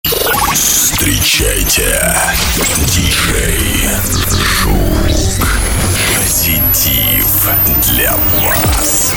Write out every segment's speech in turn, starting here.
Встречайте, диджей Жук. Позитив для вас.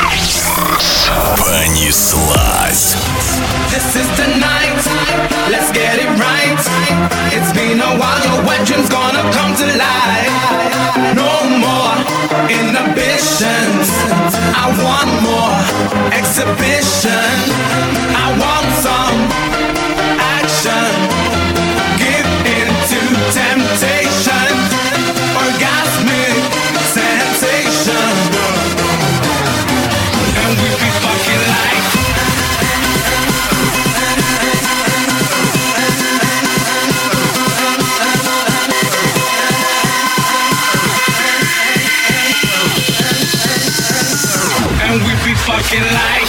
Понеслась. This is the night, let's get it right. It's been a while, your wet dream's gonna come to life. No more inhibitions, I want more exhibition. I want some action. Give in to temptation, orgasmic sensation. And we be fucking like fucking like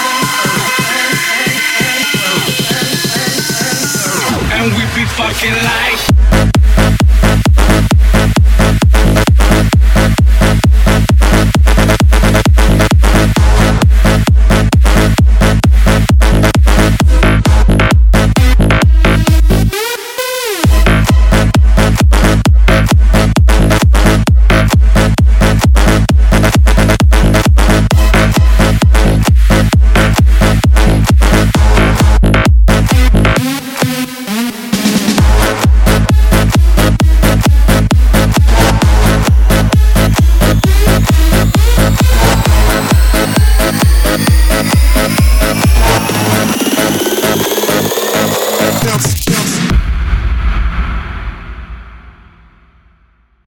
fucking like